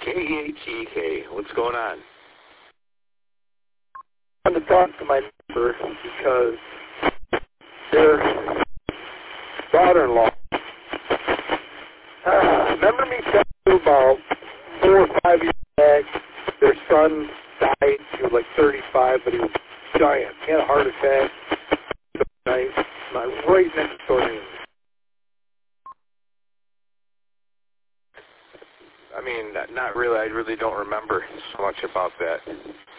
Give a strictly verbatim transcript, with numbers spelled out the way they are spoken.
K E H E K. What's going on? I want to talk to my neighbor because their daughter-in-law. Uh, remember me telling you about four or five years back, their son died. He was like thirty-five, but he was giant. He had a heart attack. Night, right next door to him. I mean, not really. I really don't remember so much about that.